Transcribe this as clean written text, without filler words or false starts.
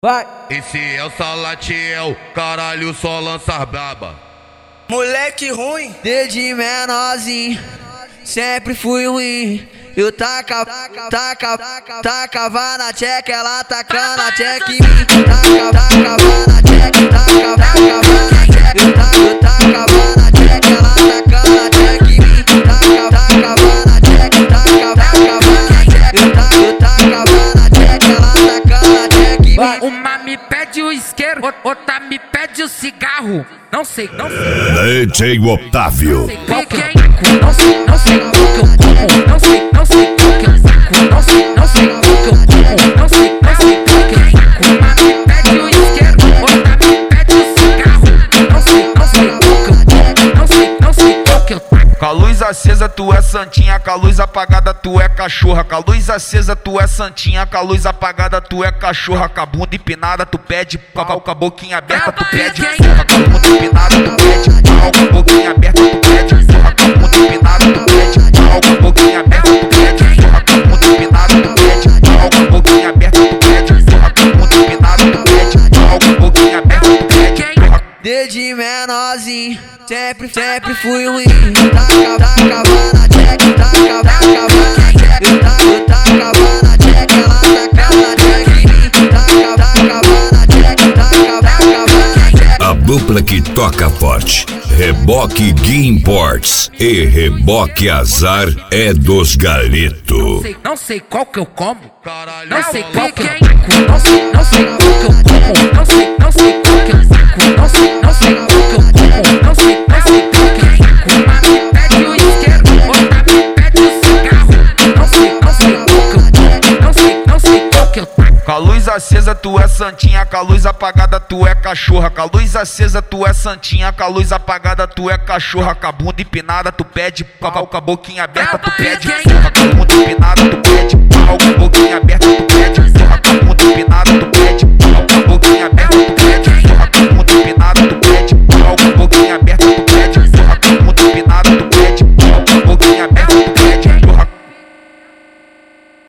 Vai. Esse é o Salatiel, caralho, só lança braba. Moleque ruim, Desde menorzinho, sempre fui ruim. Eu tacava na tcheca, ela tacava na tcheca em mim. Tacava na tcheca, tacava na tcheca. Eu tacava na tcheca, ela tacava na tcheca em mim. Tacava na tcheca, tacava na tcheca. Eu tacava na tcheca, ela tacava na tcheca em mim. Uma me pede o isqueiro, outra me pede o cigarro. Não sei. DJ Otávio. Qual que é? Não sei qual que eu como. Não sei qual que eu saco. Não sei qual que eu como. Não sei qual que eu saco. Uma me pede o isqueiro, outra me pede o cigarro. Não sei qual que eu como. Não sei qual que eu saco. Com a luz acesa tu é santinha, com a luz apagada tu é cachorra. Com a luz acesa tu é santinha, com a luz apagada tu é cachorra. Com a bunda empinada tu pede pau, com a boquinha aberta tu pede porra. Com a bunda empinada tu pede pau, com a boquinha aberta tu pede porra. Com a bunda empinada tu pede pau, com a boquinha aberta tu pede porra. Com a bunda empinada tu pede pau, com a boquinha aberta tu pede porra. Com a bunda empinada tu pede pau, com a boquinha aberta tu pede porra. Desde menorzinho, sempre fui ruim. Tacava na tcheca, tacava na tcheca. Eu tacava na tcheca, ela tacava na tcheca em mim. Tacava na tcheca, tacava na tcheca. A dupla que toca forte. Reboque Gui Imports e Reboque Azar é dos Galeto. Não sei qual que eu como. Caralho, Não sei só qual que eu lança saco. Não sei qual que eu como. Não sei qual que eu saco. Não sei qual que eu como. Não sei qual que eu saco. Uma me pede o isqueiro, outra me pede o cigarro. Não sei qual que eu como. Não sei qual que eu saco. Com a luz acesa tu é santinha, com a luz apagada tu é cachorra. Com a luz acesa tu é santinha, com a luz apagada tu é cachorra. Com a bunda empinada tu pede pau, com a boquinha aberta tu pede porra. Com a bunda empinada tu pede pau, com a boquinha aberta tu